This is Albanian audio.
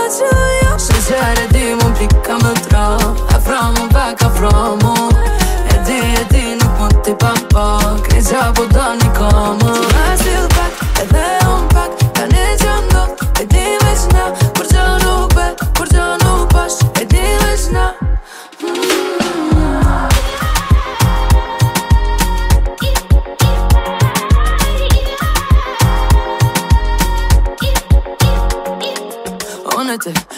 që jo Se qëre di mu pika më tra Afro mu pak, afro mu E di nuk mund t'i pa pak E qa po da një kamu Ti ma s'til pak, edhe unë pak Ta ne që ndot, e di veç na Kur që nuk be, kur që nuk pash E di veç na Unë e ti